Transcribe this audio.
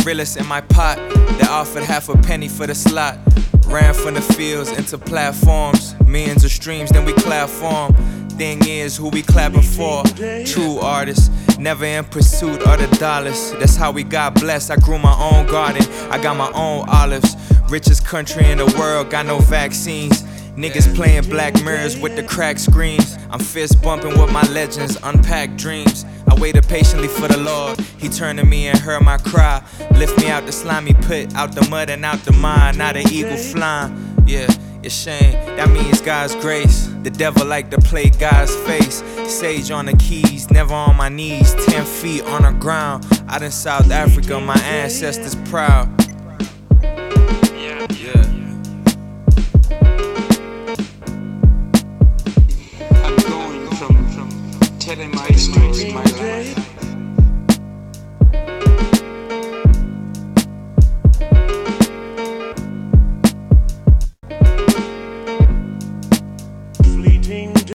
realest in my pot that offered half a penny for the slot. Ran from the fields into platforms, millions of streams, then we clap for 'em. Thing is, who we clapping for? True artists, never in pursuit of the dollars. That's how we got blessed. I grew my own garden, I got my own olives. Richest country in the world, got no vaccines. Niggas playing Black Mirrors with the cracked screens. I'm fist bumping with my legends, unpacked dreams. I waited patiently for the Lord. He turned to me and heard my cry. Lift me out the slimy pit, out the mud and out the mine. Not an eagle flying, yeah, it's shame. That means God's grace. The devil like to play God's face. Sage on the keys, never on my knees. 10 feet on the ground. Out in South Africa, my ancestors proud. Yeah. I'm going from telling my story, my life.